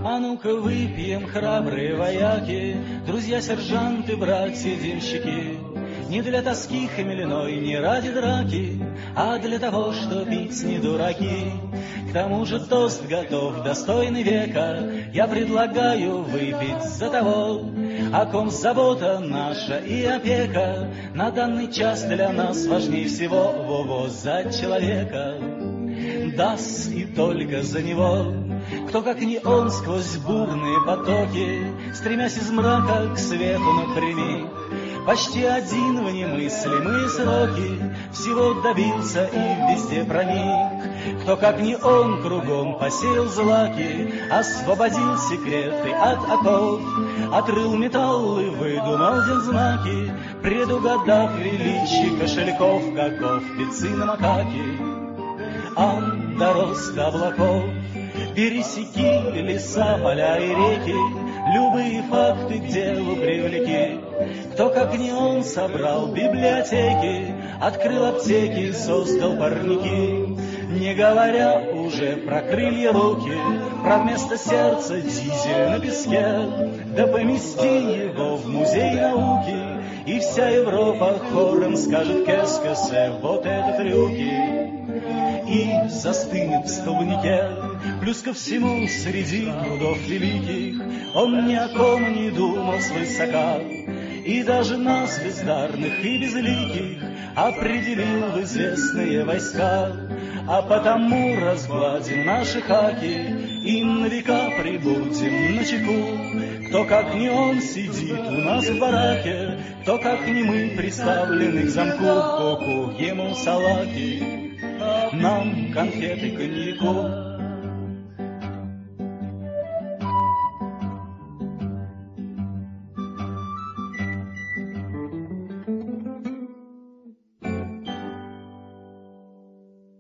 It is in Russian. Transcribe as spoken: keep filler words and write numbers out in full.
А ну-ка выпьем, храбрые вояки, друзья-сержанты, братья-денщики. Не для тоски хмельной, не ради драки, а для того, что пить не дураки. К тому же тост готов, достойный века. Я предлагаю выпить за того, о ком забота наша и опека на данный час для нас важнее всего. Во-во, за человека, даст и только за него. Кто, как не он, сквозь бурные потоки, стремясь из мрака к свету напрямик, почти один в немыслимые сроки всего добился и везде проник. Кто, как не он, кругом посеял злаки, освободил секреты от оков, отрыл металлы, выдумал знаки, предугадав величие кошельков, каков пецы на макаке. Ан до роста облаков, пересеки леса, поля и реки, любые факты к делу привлеки. Кто, как не он, собрал библиотеки, открыл аптеки, создал парники. Не говоря уже про крылья руки, про вместо сердца дизель на песке. Да помести его в музей науки, и вся Европа хором скажет «Кэс-кэсэ», вот это трюки. И застынет в столбнике. Плюс ко всему, среди трудов великих он ни о ком не думал свысока, и даже нас, бездарных и безликих, определил в известные войска. А потому разгладим наши хаки и на века прибудем начеку. Кто, как не он, сидит у нас в бараке, кто, как не мы, приставлены к замку. Коку ему салаки, нам конфеты коньяку.